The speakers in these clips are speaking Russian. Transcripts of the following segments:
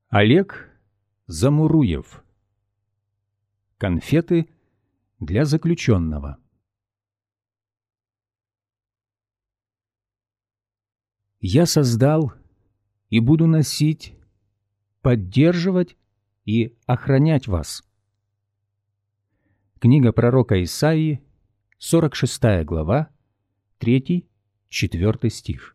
Олег Замуруев. Конфеты для заключенного. Я создал и буду носить, поддерживать и охранять вас. Книга пророка Исаии, 46 глава, 3-4 стих.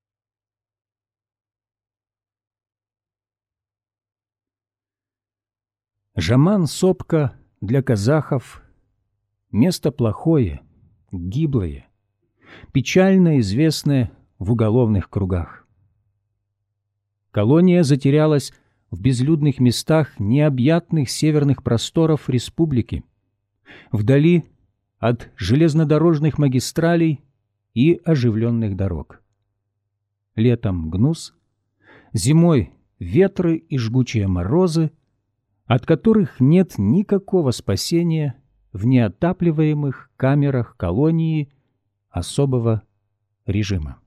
Жаман-Сопка для казахов – место плохое, гиблое, печально известное в уголовных кругах. Колония затерялась в безлюдных местах необъятных северных просторов республики, вдали от железнодорожных магистралей и оживленных дорог. Летом гнус, зимой ветры и жгучие морозы, от которых нет никакого спасения в неотапливаемых камерах колонии особого режима.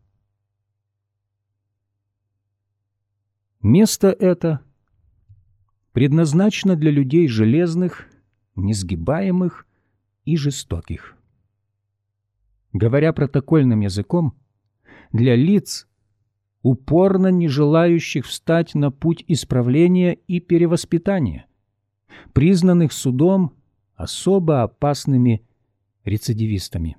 Место это предназначено для людей железных, несгибаемых и жестоких. Говоря протокольным языком, для лиц, упорно не желающих встать на путь исправления и перевоспитания, признанных судом особо опасными рецидивистами.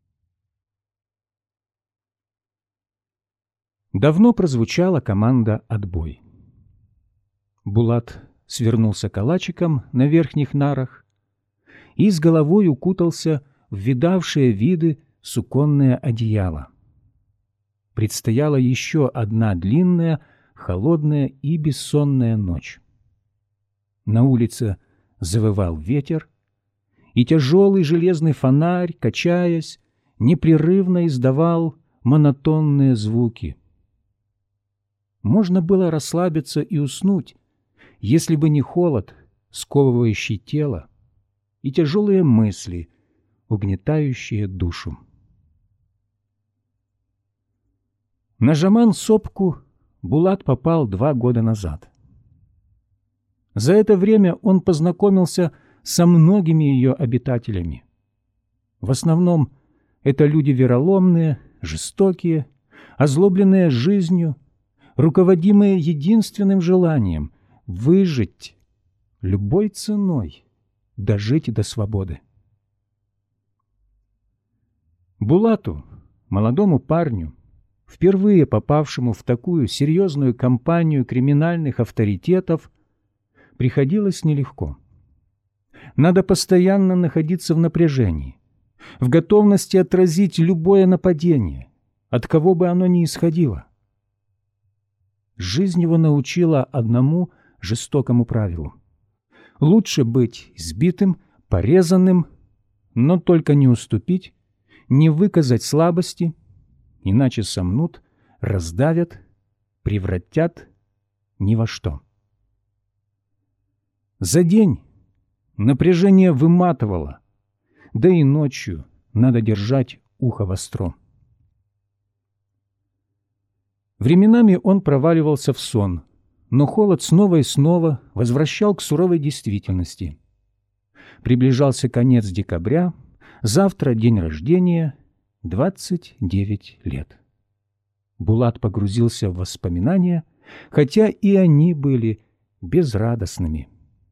Давно прозвучала команда «Отбой». Булат свернулся калачиком на верхних нарах и с головой укутался в видавшие виды суконное одеяло. Предстояла еще одна длинная, холодная и бессонная ночь. На улице завывал ветер, и тяжелый железный фонарь, качаясь, непрерывно издавал монотонные звуки. Можно было расслабиться и уснуть, если бы не холод, сковывающий тело, и тяжелые мысли, угнетающие душу. На Жаман-Сопку Булат попал 2 года назад. За это время он познакомился со многими ее обитателями. В основном это люди вероломные, жестокие, озлобленные жизнью, руководимые единственным желанием — выжить любой ценой, дожить до свободы. Булату, молодому парню, впервые попавшему в такую серьезную компанию криминальных авторитетов, приходилось нелегко. Надо постоянно находиться в напряжении, в готовности отразить любое нападение, от кого бы оно ни исходило. Жизнь его научила одному жестокому правилу: лучше быть избитым, порезанным, но только не уступить, не выказать слабости, иначе сомнут, раздавят, превратят ни во что. За день напряжение выматывало, да и ночью надо держать ухо востро. Временами он проваливался в сон, но холод снова и снова возвращал к суровой действительности. Приближался конец декабря, завтра день рождения, 29 лет. Булат погрузился в воспоминания, хотя и они были безрадостными.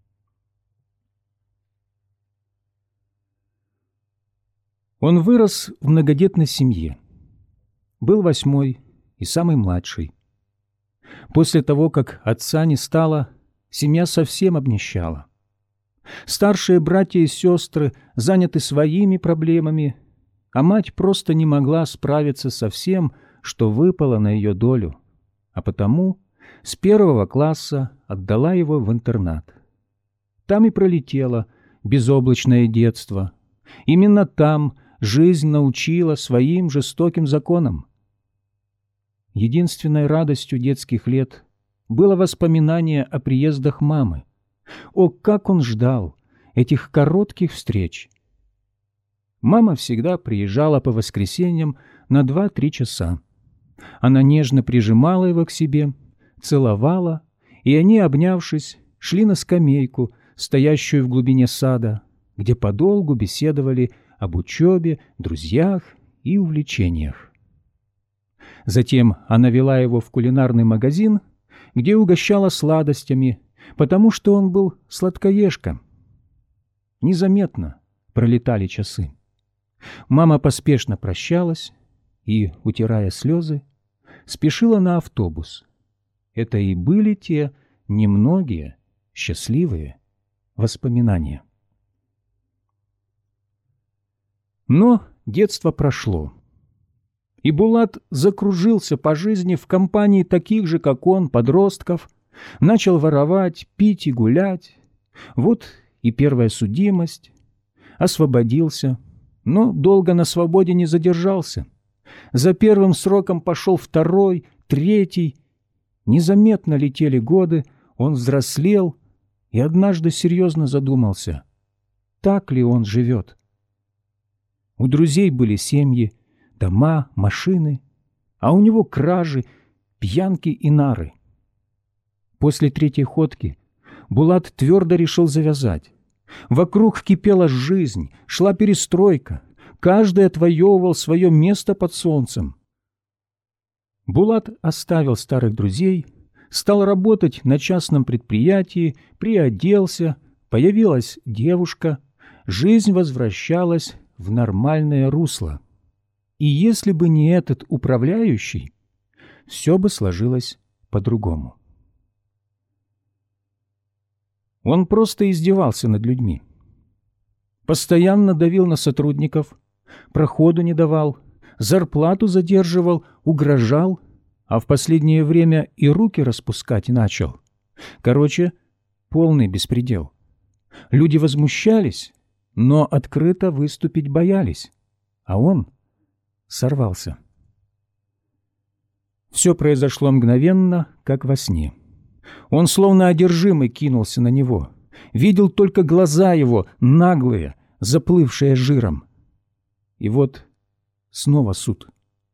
Он вырос в многодетной семье. Был 8-й и самый младший. После того, как отца не стало, семья совсем обнищала. Старшие братья и сестры заняты своими проблемами, а мать просто не могла справиться со всем, что выпало на ее долю, а потому с 1 класса отдала его в интернат. Там и пролетело безоблачное детство. Именно там жизнь научила своим жестоким законам. Единственной радостью детских лет было воспоминание о приездах мамы. О, как он ждал этих коротких встреч! Мама всегда приезжала по воскресеньям на 2-3 часа. Она нежно прижимала его к себе, целовала и они, обнявшись, шли на скамейку, стоящую в глубине сада, где подолгу беседовали об учебе, друзьях и увлечениях. Затем она вела его в кулинарный магазин, где угощала сладостями, потому что он был сладкоежка. Незаметно пролетали часы. Мама поспешно прощалась и, утирая слезы, спешила на автобус. Это и были те немногие счастливые воспоминания. Но детство прошло, и Булат закружился по жизни в компании таких же, как он, подростков, начал воровать, пить и гулять. Вот и первая судимость. Освободился, но долго на свободе не задержался. За первым сроком пошел второй, третий. Незаметно летели годы, он взрослел и однажды серьезно задумался, так ли он живет. У друзей были семьи, дома, машины, а у него кражи, пьянки и нары. После третьей ходки Булат твердо решил завязать. Вокруг кипела жизнь, шла перестройка, каждый отвоевывал свое место под солнцем. Булат оставил старых друзей, стал работать на частном предприятии, приоделся, появилась девушка, жизнь возвращалась в нормальное русло. И если бы не этот управляющий, все бы сложилось по-другому. Он просто издевался над людьми. Постоянно давил на сотрудников, проходу не давал, зарплату задерживал, угрожал, а в последнее время и руки распускать начал. Короче, полный беспредел. Люди возмущались, но открыто выступить боялись, а он сорвался. Все произошло мгновенно, как во сне. Он словно одержимый кинулся на него. Видел только глаза его, наглые, заплывшие жиром. И вот снова суд.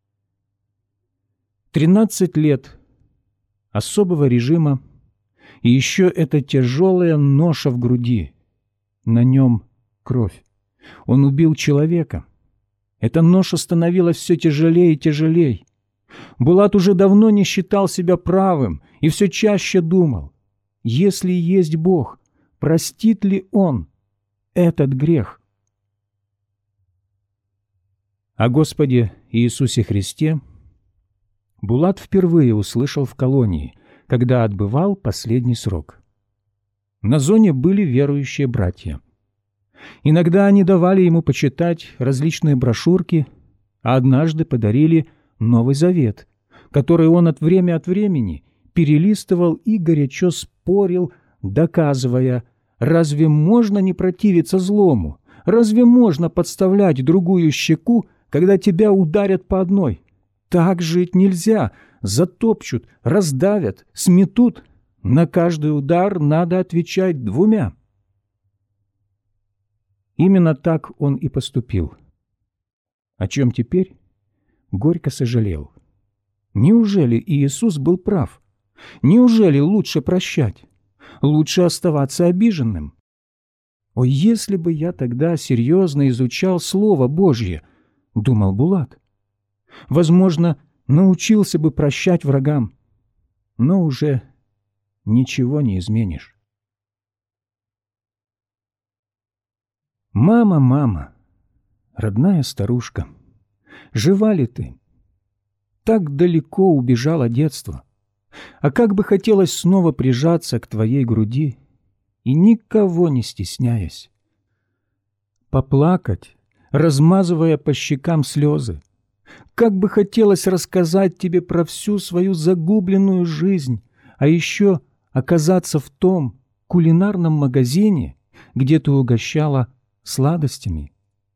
13 лет особого режима, и еще эта тяжелая ноша в груди. На нем кровь. Он убил человека. Эта ноша становилась все тяжелее и тяжелее. Булат уже давно не считал себя правым и все чаще думал, если есть Бог, простит ли Он этот грех? О Господе Иисусе Христе Булат впервые услышал в колонии, когда отбывал последний срок. На зоне были верующие братья. Иногда они давали ему почитать различные брошюрки, а однажды подарили Новый Завет, который он от времени перелистывал и горячо спорил, доказывая, разве можно не противиться злому, разве можно подставлять другую щеку, когда тебя ударят по одной? Так жить нельзя, затопчут, раздавят, сметут. На каждый удар надо отвечать двумя. Именно так он и поступил. О чем теперь горько сожалел. Неужели Иисус был прав? Неужели лучше прощать? Лучше оставаться обиженным? «О, если бы я тогда серьезно изучал Слово Божье, — думал Булат, — возможно, научился бы прощать врагам, но уже ничего не изменишь». «Мама, мама, родная старушка, жива ли ты? Так далеко убежало детство, а как бы хотелось снова прижаться к твоей груди и, никого не стесняясь, поплакать, размазывая по щекам слезы. Как бы хотелось рассказать тебе про всю свою загубленную жизнь, а еще оказаться в том кулинарном магазине, где ты угощала сладостями».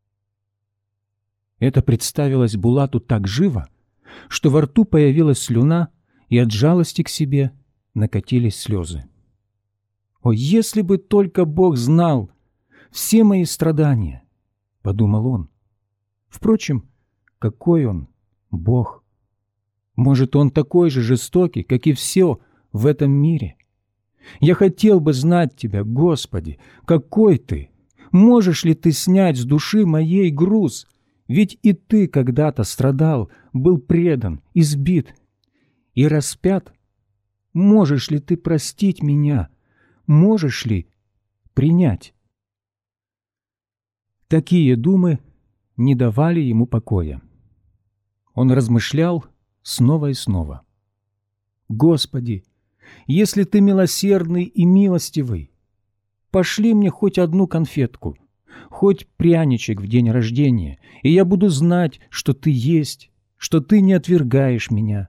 Это представилось Булату так живо, что во рту появилась слюна, и от жалости к себе накатились слезы. «О, если бы только Бог знал все мои страдания!» — подумал он. Впрочем, какой он Бог? Может, он такой же жестокий, как и все в этом мире? Я хотел бы знать Тебя, Господи, какой Ты. Можешь ли Ты снять с души моей груз? Ведь и Ты когда-то страдал, был предан, избит и распят. Можешь ли Ты простить меня? Можешь ли принять?» Такие думы не давали ему покоя. Он размышлял снова и снова. «Господи, если Ты милосердный и милостивый, пошли мне хоть одну конфетку, хоть пряничек в день рождения, и я буду знать, что Ты есть, что Ты не отвергаешь меня».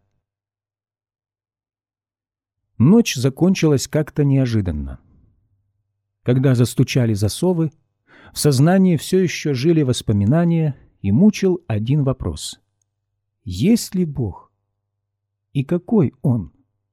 Ночь закончилась как-то неожиданно. Когда застучали засовы, в сознании все еще жили воспоминания и мучил один вопрос. Есть ли Бог? И какой Он?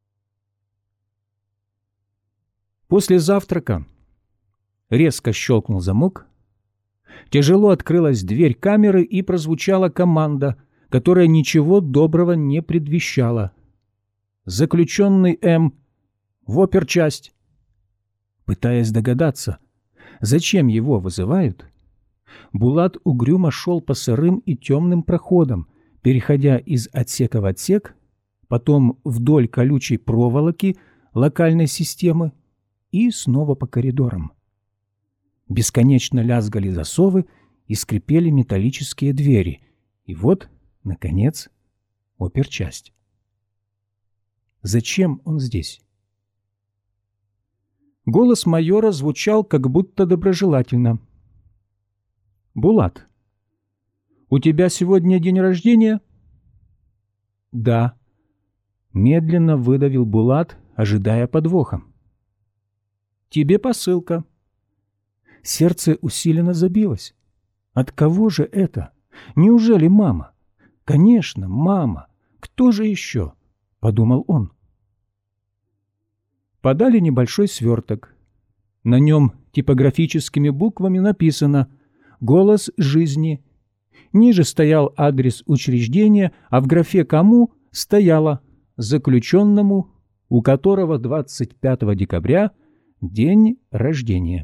После завтрака резко щелкнул замок, тяжело открылась дверь камеры и прозвучала команда, которая ничего доброго не предвещала. «Заключенный М. в оперчасть». Пытаясь догадаться, зачем его вызывают, Булат угрюмо шел по сырым и темным проходам, переходя из отсека в отсек, потом вдоль колючей проволоки локальной системы и снова по коридорам. Бесконечно лязгали засовы и скрипели металлические двери. И вот, наконец, оперчасть. Зачем он здесь? Голос майора звучал как будто доброжелательно. «Булат, у тебя сегодня день рождения?» «Да», — медленно выдавил Булат, ожидая подвоха. «Тебе посылка». Сердце усиленно забилось. От кого же это? Неужели мама? Конечно, мама. Кто же еще? Подумал он. Подали небольшой сверток. На нем типографическими буквами написано «Голос жизни». Ниже стоял адрес учреждения, а в графе «Кому» стояло «Заключенному, у которого 25 декабря день рождения».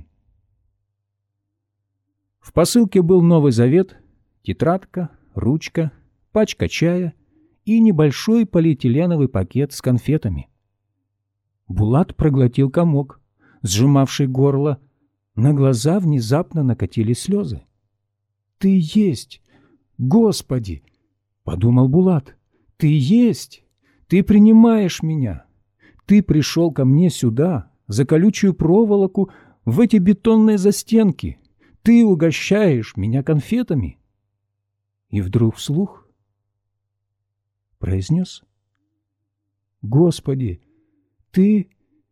В посылке был Новый Завет, тетрадка, ручка, пачка чая и небольшой полиэтиленовый пакет с конфетами. Булат проглотил комок, сжимавший горло. На глаза внезапно накатили слезы. «Ты есть! Господи!» — подумал Булат. «Ты есть! Ты принимаешь меня! Ты пришел ко мне сюда, за колючую проволоку, в эти бетонные застенки! Ты угощаешь меня конфетами!» И вдруг вслух произнес: «Господи, ты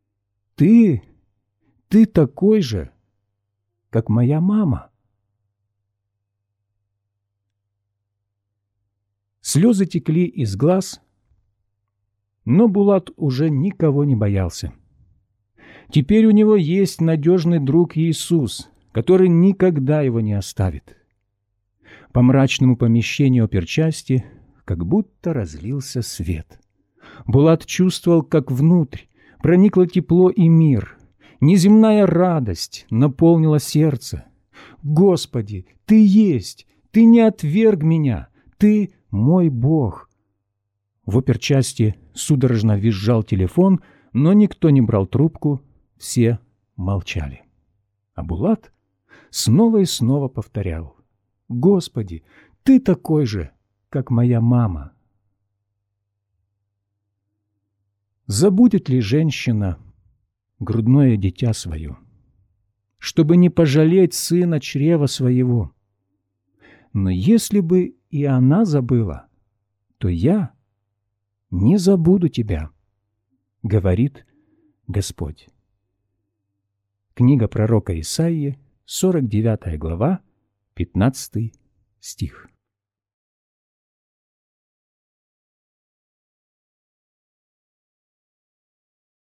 такой же, как моя мама». Слезы текли из глаз, но Булат уже никого не боялся. Теперь у него есть надежный друг Иисус, который никогда его не оставит. По мрачному помещению оперчасти как будто разлился свет. Булат чувствовал, как внутрь проникло тепло и мир. Неземная радость наполнила сердце. «Господи, Ты есть! Ты не отверг меня! Ты мой Бог!» В оперчасти судорожно визжал телефон, но никто не брал трубку, все молчали. А Булат снова и снова повторял: «Господи, Ты такой же, как моя мама». Забудет ли женщина грудное дитя свое, чтобы не пожалеть сына чрева своего? Но если бы и она забыла, то я не забуду тебя, говорит Господь. Книга пророка Исаии, 49 глава, 15 стих.